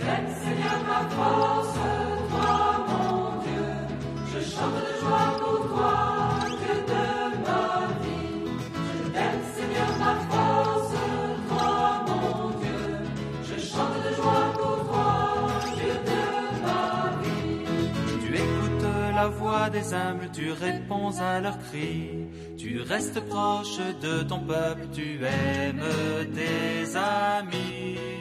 Seigneur, ma force, toi, mon Dieu. Je chante de joie pour toi, Dieu de ma vie. Je t'aime, Seigneur, ma force, toi, mon Dieu. Je chante de joie pour toi, Dieu de ma vie. Tu écoutes la voix des humbles, tu réponds à leurs cris. Tu restes proche de ton peuple, tu aimes tes amis.